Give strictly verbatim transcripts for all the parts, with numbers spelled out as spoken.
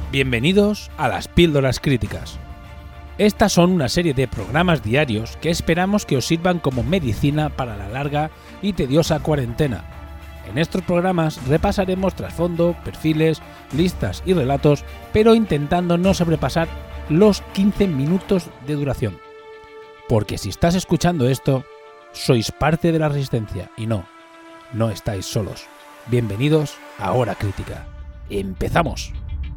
Bienvenidos a las Píldoras Críticas. Estas son una serie de programas diarios que esperamos que os sirvan como medicina para la larga y tediosa cuarentena. En estos programas repasaremos trasfondo, perfiles, listas y relatos, pero intentando no sobrepasar los quince minutos de duración. Porque si estás escuchando esto, sois parte de la resistencia y no, no estáis solos. Bienvenidos a Hora Crítica. ¡Empezamos!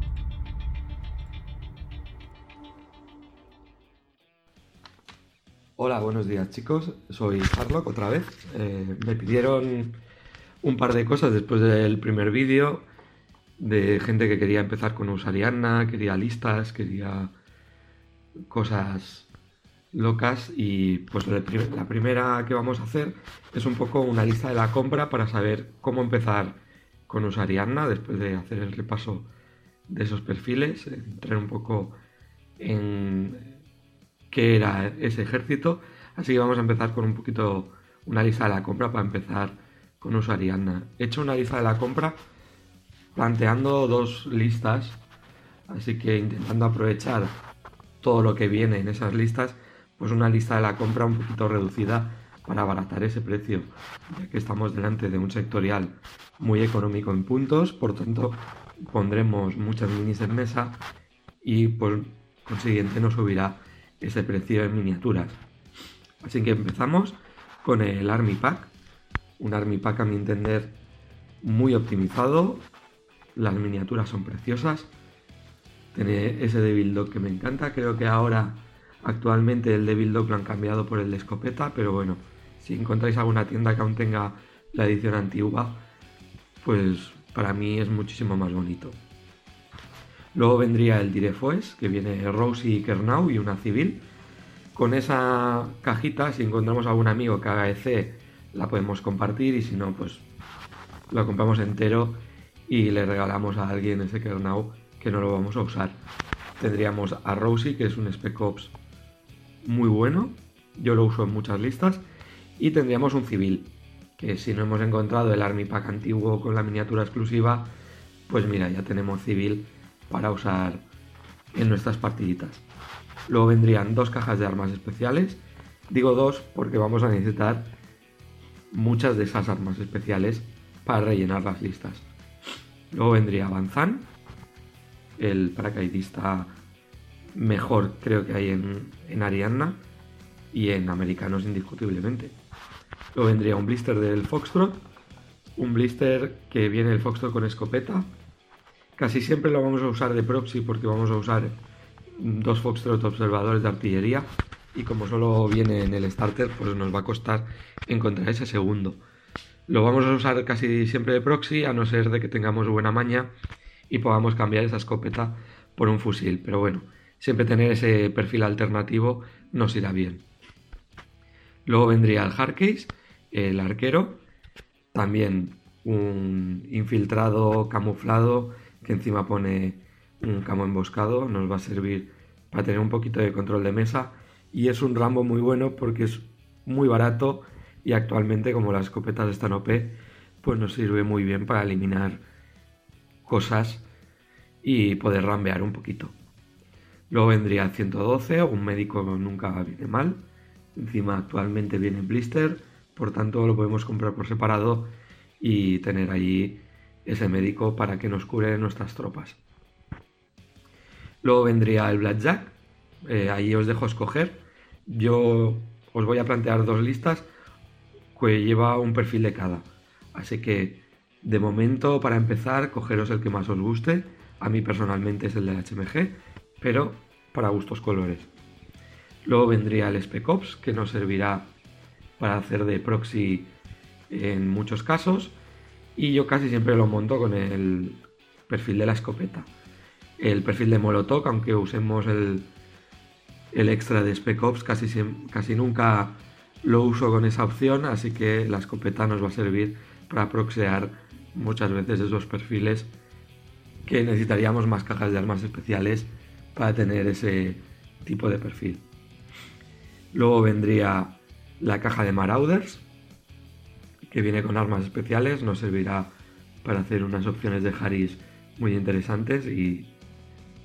Hola, buenos días chicos, soy Harlock otra vez. Eh, me pidieron un par de cosas después del primer vídeo de gente que quería empezar con usar Ariadna, quería listas, quería cosas locas y pues la primera que vamos a hacer es un poco una lista de la compra para saber cómo empezar con usar Ariadna después de hacer el repaso de esos perfiles, entrar un poco en qué era ese ejército, así que vamos a empezar con un poquito una lista de la compra para empezar con usar Ariadna. He hecho una lista de la compra planteando dos listas, así que intentando aprovechar todo lo que viene en esas listas, pues una lista de la compra un poquito reducida para abaratar ese precio, ya que estamos delante de un sectorial muy económico en puntos, por tanto pondremos muchas minis en mesa y por consiguiente nos subirá ese precio en miniaturas. Así que empezamos con el Army Pack, un Army Pack a mi entender muy optimizado, las miniaturas son preciosas, tiene ese Devil Dog que me encanta, creo que ahora actualmente el Devil Dog lo han cambiado por el de escopeta, pero bueno, si encontráis alguna tienda que aún tenga la edición antigua, pues para mí es muchísimo más bonito. Luego vendría el Direfoes, que viene Rosie y Kernau y una civil. Con esa cajita, si encontramos algún amigo que haga E C, la podemos compartir y si no, pues lo compramos entero y le regalamos a alguien ese Kernau que no lo vamos a usar. Tendríamos a Rosie, que es un Spec Ops muy bueno, yo lo uso en muchas listas, y tendríamos un civil, que si no hemos encontrado el Army Pack antiguo con la miniatura exclusiva, pues mira, ya tenemos civil para usar en nuestras partiditas. Luego vendrían dos cajas de armas especiales. Digo dos porque vamos a necesitar muchas de esas armas especiales para rellenar las listas. Luego vendría Banzan, el paracaidista mejor creo que hay en, en Ariadna y en americanos indiscutiblemente. Luego vendría un blister del Foxtrot, un blister que viene el Foxtrot con escopeta. Casi siempre lo vamos a usar de proxy porque vamos a usar dos Foxtrot observadores de artillería y como solo viene en el starter, pues nos va a costar encontrar ese segundo. Lo vamos a usar casi siempre de proxy, a no ser de que tengamos buena maña y podamos cambiar esa escopeta por un fusil, pero bueno, siempre tener ese perfil alternativo nos irá bien. Luego vendría el Hardcase, el arquero, también un infiltrado camuflado que encima pone un camo emboscado, nos va a servir para tener un poquito de control de mesa y es un Rambo muy bueno porque es muy barato y actualmente como las escopetas están O P, pues nos sirve muy bien para eliminar cosas y poder rambear un poquito. Luego vendría el ciento doce, un médico nunca viene mal, encima actualmente viene blister, por tanto lo podemos comprar por separado y tener allí ese médico para que nos cure nuestras tropas. Luego vendría el Blackjack, eh, ahí os dejo escoger. Yo os voy a plantear dos listas que lleva un perfil de cada. Así que de momento, para empezar, cogeros el que más os guste. A mí personalmente es el del H M G, pero para gustos colores. Luego vendría el Spec Ops, que nos servirá para hacer de proxy en muchos casos. Y yo casi siempre lo monto con el perfil de la escopeta. El perfil de Molotov, aunque usemos el, el extra de Spec Ops, casi, casi nunca lo uso con esa opción, así que la escopeta nos va a servir para proxear muchas veces esos perfiles que necesitaríamos más cajas de armas especiales para tener ese tipo de perfil. Luego vendría la caja de Marauders, que viene con armas especiales, nos servirá para hacer unas opciones de Harris muy interesantes y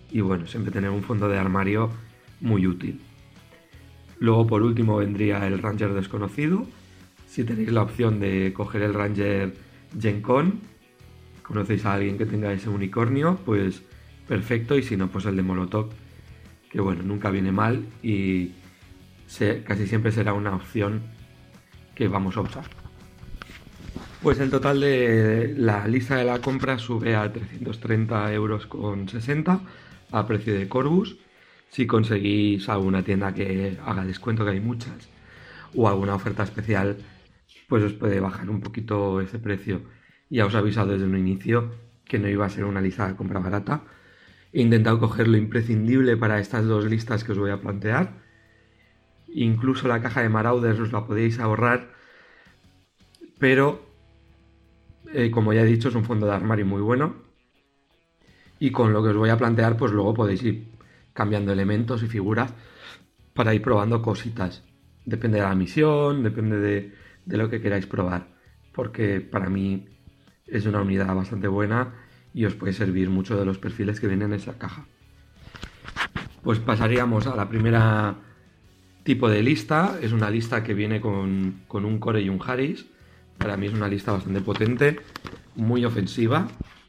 y bueno, siempre tener un fondo de armario muy útil. Luego por último vendría el Ranger desconocido. Si tenéis la opción de coger el Ranger Gen Con, conocéis a alguien que tenga ese unicornio, pues perfecto, y si no, pues el de Molotov, que bueno, nunca viene mal y se, casi siempre será una opción que vamos a usar. Pues el total de la lista de la compra sube a trescientos treinta euros con sesenta a precio de Corbus. Si conseguís alguna tienda que haga descuento, que hay muchas, o alguna oferta especial, pues os puede bajar un poquito ese precio. Ya os he avisado desde un inicio que no iba a ser una lista de compra barata. He intentado coger lo imprescindible para estas dos listas que os voy a plantear. Incluso la caja de Marauders os la podéis ahorrar, pero eh, como ya he dicho, es un fondo de armario muy bueno, y con lo que os voy a plantear pues luego podéis ir cambiando elementos y figuras para ir probando cositas. Depende de la misión, depende de, de lo que queráis probar, porque para mí es una unidad bastante buena y os puede servir mucho de los perfiles que vienen en esa caja. Pues pasaríamos a la primera tipo de lista. Es una lista que viene con, con un core y un Harris. Para mí es una lista bastante potente, muy ofensiva,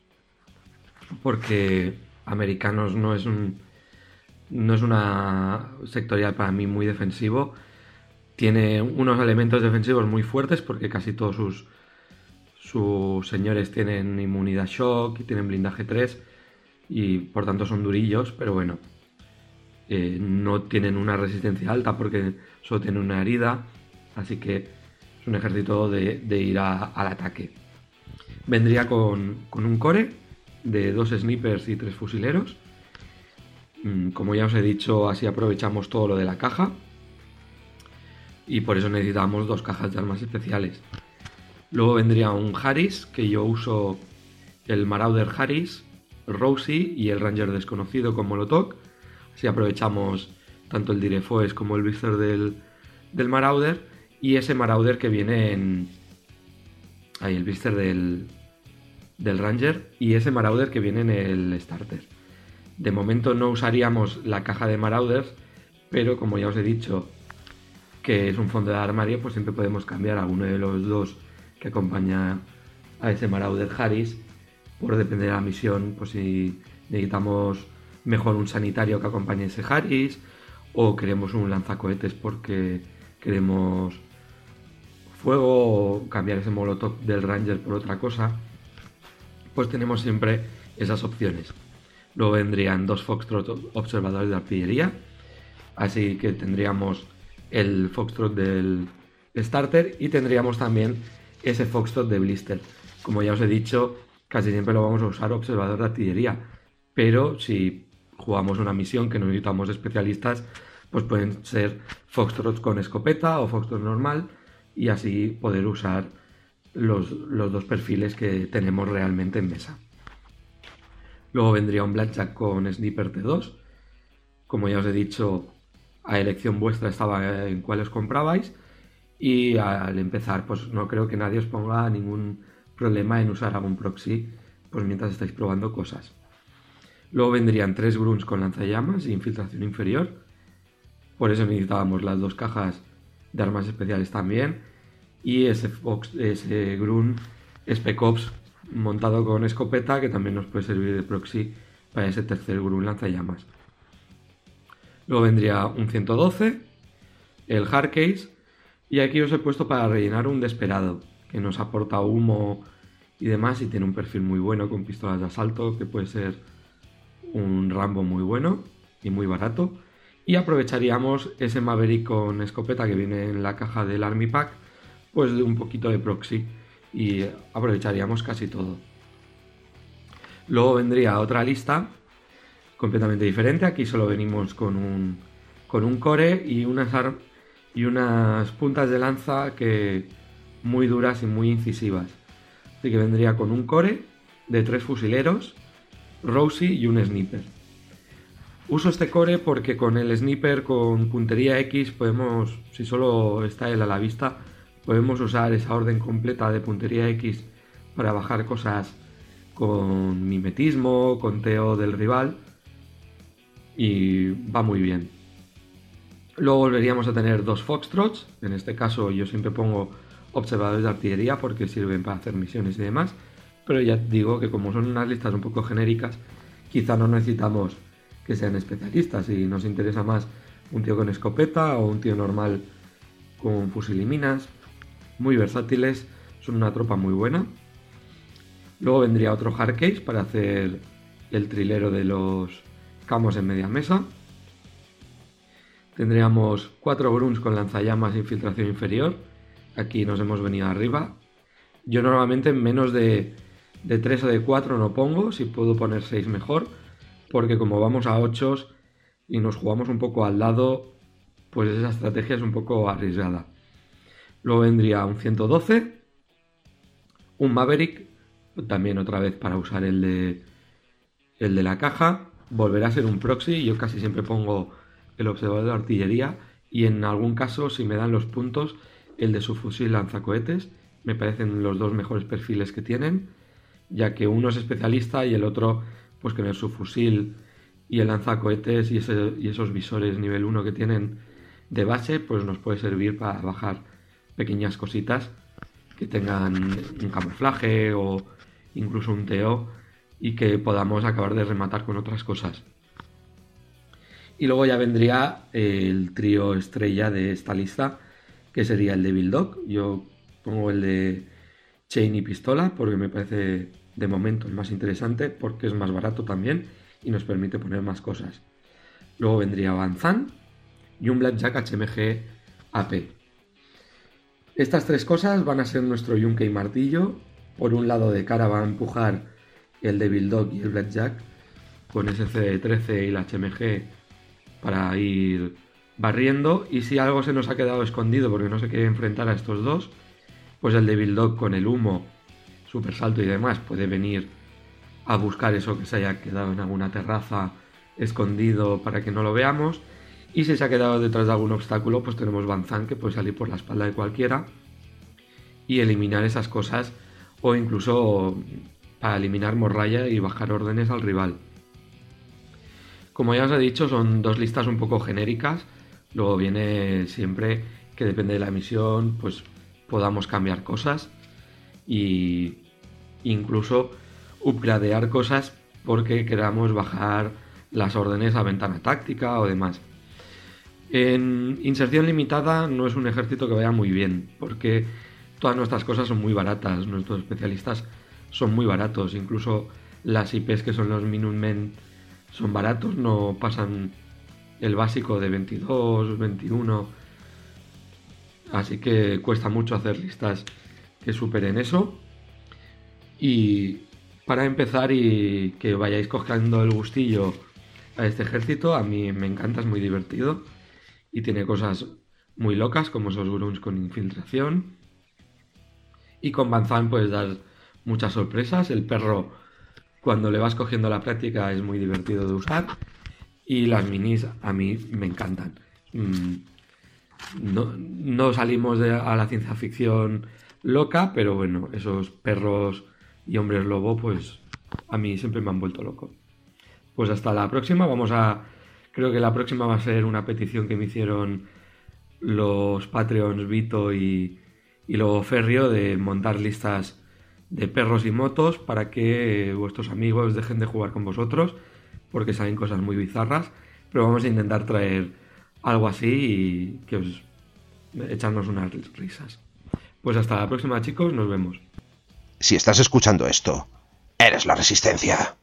porque americanos no es un no es una sectorial para mí muy defensivo. Tiene unos elementos defensivos muy fuertes porque casi todos sus sus señores tienen inmunidad shock y tienen blindaje tres y por tanto son durillos, pero bueno, eh, no tienen una resistencia alta porque solo tienen una herida, así que es un ejército de, de ir a, al ataque. Vendría con, con un core de dos snipers y tres fusileros. Como ya os he dicho, así aprovechamos todo lo de la caja, y por eso necesitamos dos cajas de armas especiales. Luego vendría un Harris, que yo uso el Marauder Harris, Rosie y el Ranger desconocido con Molotov. Así aprovechamos tanto el Direfoes como el blister del, del Marauder, y ese Marauder que viene en... Ahí, el blister del, del Ranger, y ese Marauder que viene en el Starter. De momento no usaríamos la caja de Marauders, pero como ya os he dicho que es un fondo de armario, pues siempre podemos cambiar a uno de los dos que acompaña a ese Marauder Harris, por depender de la misión, pues si necesitamos mejor un sanitario que acompañe a ese Harris, o queremos un lanzacohetes porque queremos fuego, o cambiar ese Molotov del Ranger por otra cosa, pues tenemos siempre esas opciones. Luego vendrían dos Foxtrot observadores de artillería, así que tendríamos el Foxtrot del Starter y tendríamos también ese Foxtrot de blister. Como ya os he dicho, casi siempre lo vamos a usar observador de artillería, pero si jugamos una misión que necesitamos especialistas, pues pueden ser Foxtrots con escopeta o Foxtrot normal, y así poder usar los, los dos perfiles que tenemos realmente en mesa. Luego vendría un Blackjack con Sniper T dos. Como ya os he dicho, a elección vuestra estaba en cuál os comprabais, y al empezar pues no creo que nadie os ponga ningún problema en usar algún proxy pues mientras estáis probando cosas. Luego vendrían tres Grunts con lanzallamas e infiltración inferior, por eso necesitábamos las dos cajas de armas especiales también, y ese, Fox, ese Grunt Spec Ops montado con escopeta, que también nos puede servir de proxy para ese tercer Grunt lanzallamas. Luego vendría un ciento doce, el Hardcase, y aquí os he puesto para rellenar un Desperado, que nos aporta humo y demás, y tiene un perfil muy bueno con pistolas de asalto, que puede ser un Rambo muy bueno y muy barato. Y aprovecharíamos ese Maverick con escopeta que viene en la caja del Army Pack, pues de un poquito de proxy, y aprovecharíamos casi todo. Luego vendría otra lista completamente diferente. Aquí solo venimos con un, con un core y unas, ar y unas puntas de lanza que muy duras y muy incisivas. Así que vendría con un core de tres fusileros, Rosie y un sniper. Uso este core porque con el sniper con puntería X podemos, si solo está él a la vista, podemos usar esa orden completa de puntería X para bajar cosas con mimetismo, conteo del rival, y va muy bien. Luego volveríamos a tener dos Foxtrots, en este caso yo siempre pongo observadores de artillería porque sirven para hacer misiones y demás, pero ya digo que como son unas listas un poco genéricas, quizá no necesitamos que sean especialistas y nos interesa más un tío con escopeta o un tío normal con fusil y minas. Muy versátiles, son una tropa muy buena. Luego vendría otro Hardcase para hacer el trilero de los camos en media mesa. Tendríamos cuatro Grunts con lanzallamas e infiltración inferior. Aquí nos hemos venido arriba. Yo normalmente menos de, de tres o de cuatro no pongo, si puedo poner seis mejor, porque como vamos a ocho y nos jugamos un poco al lado, pues esa estrategia es un poco arriesgada. Luego vendría un ciento doce, un Maverick, también otra vez para usar el de, el de la caja. Volverá a ser un proxy, yo casi siempre pongo el observador de artillería y en algún caso, si me dan los puntos, el de su fusil lanzacohetes. Me parecen los dos mejores perfiles que tienen, ya que uno es especialista y el otro, pues con el subfusil y el lanzacohetes y, ese, y esos visores nivel uno que tienen de base, pues nos puede servir para bajar pequeñas cositas que tengan un camuflaje o incluso un T O y que podamos acabar de rematar con otras cosas. Y luego ya vendría el trío estrella de esta lista, que sería el de Devil Dog. Yo pongo el de Chain y Pistola porque me parece de momento el más interesante, porque es más barato también y nos permite poner más cosas. Luego vendría Van Zandt y un Blackjack H M G A P. Estas tres cosas van a ser nuestro yunque y martillo. Por un lado de cara va a empujar el Devil Dog y el Blackjack con ese C trece y la H M G para ir barriendo, y si algo se nos ha quedado escondido porque no se quiere enfrentar a estos dos, pues el Devil Dog con el humo, super salto y demás puede venir a buscar eso que se haya quedado en alguna terraza escondido para que no lo veamos, y si se ha quedado detrás de algún obstáculo, pues tenemos Van Zandt, que puede salir por la espalda de cualquiera y eliminar esas cosas, o incluso para eliminar morralla y bajar órdenes al rival. Como ya os he dicho, son dos listas un poco genéricas. Luego viene siempre que depende de la misión, pues podamos cambiar cosas e incluso upgradear cosas porque queramos bajar las órdenes a ventana táctica o demás. En inserción limitada no es un ejército que vaya muy bien, porque todas nuestras cosas son muy baratas, nuestros especialistas son muy baratos, incluso las I Ps que son los Minutemen son baratos, no pasan el básico de veintidós, veintiuno, así que cuesta mucho hacer listas que superen eso. Y para empezar y que vayáis cogiendo el gustillo a este ejército, a mí me encanta, es muy divertido y tiene cosas muy locas como esos grunts con infiltración, y con Van Zandt puedes dar muchas sorpresas. El perro, cuando le vas cogiendo la práctica, es muy divertido de usar, y las minis a mí me encantan. No, no salimos de, a la ciencia ficción loca, pero bueno, esos perros y hombres lobo pues a mí siempre me han vuelto loco. Pues hasta la próxima. Vamos a creo que la próxima va a ser una petición que me hicieron los Patreons Vito y, y luego Ferrio, de montar listas de perros y motos para que vuestros amigos dejen de jugar con vosotros, porque salen cosas muy bizarras, pero vamos a intentar traer algo así y que os echarnos unas risas. Pues hasta la próxima, chicos, nos vemos. Si estás escuchando esto, eres la Resistencia.